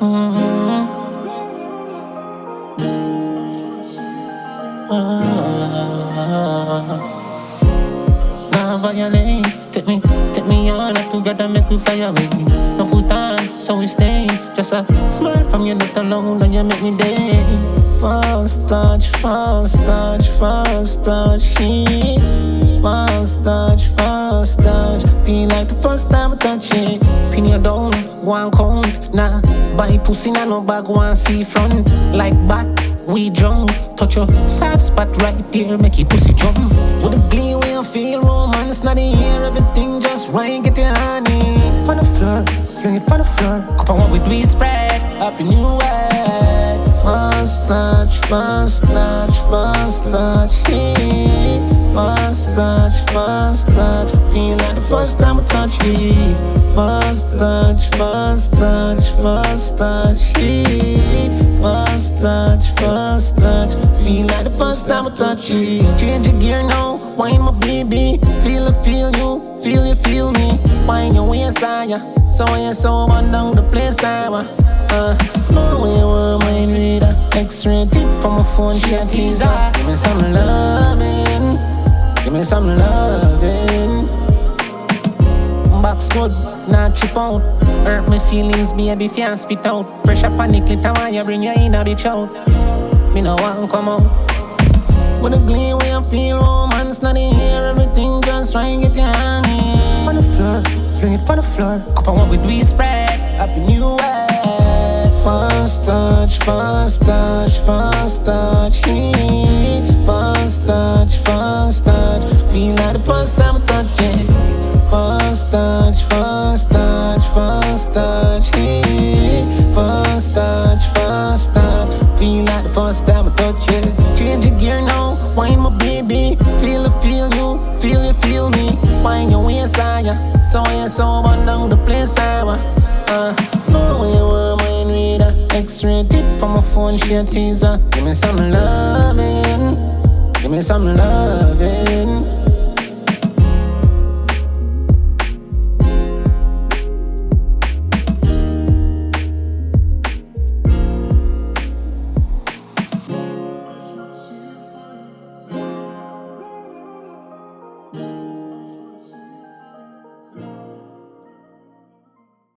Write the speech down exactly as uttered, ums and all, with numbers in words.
Mm-hmm. Ah. Now violate, take me, take me on up together, make we fire away. No put on, so we stay. Just a smile from you, not alone, and you make me day. Fast touch, fast touch, fast touch, yeah. Fast touch, fast touch. Feel like the first time I touch it. Pin you down, go and count. Nah, buy pussy, nah, no bag, one see front. Like back, we drunk. Touch your soft spot right there, make your pussy jump. With a glee when you feel romance, not in here, everything just right, get your honey. On the floor, fling it on the floor. Up on what we do, we spread, up in new way. Fast touch, fast touch, fast touch, yeah. Fast touch, fast touch. Feel like the first time I touch it. Fast touch, fast touch, fast touch, yeah. Fast touch, fast touch. Feel like the first time I touch it. Change your gear now, wine my baby. Feel it, feel you, feel you, feel me. Wine your waist higher, so when you're so on down the place I want. Uh, no way you want my reader. X-ray tip on my phone, she a teaser. Give me some loving, give me some loving. Box good, not chip out. Hurt my feelings, baby, if you spit out. Pressure panic, little why you bring you in or reach out. Me no want come out. With a gleam where you feel romance, not in here, everything just right, get your hand in. On the floor, fling it on the floor. Up on what we do, we spread, up in new way. Fast touch, fast touch, fast touch, yeah. Fast touch, fast touch. Feel like the first time I touch it. Fast touch, fast touch, fast touch, yeah. Fast touch, fast touch. Feel like the first time I touch it. Change your gear now, wine my baby. Feel it, feel you, feel you, feel me. Wine your waist higher, so when you're so on down the place I want. Uh, no way you want mine reader. X-ray tip on my phone, she a teaser. Give me some loving, give me some loving.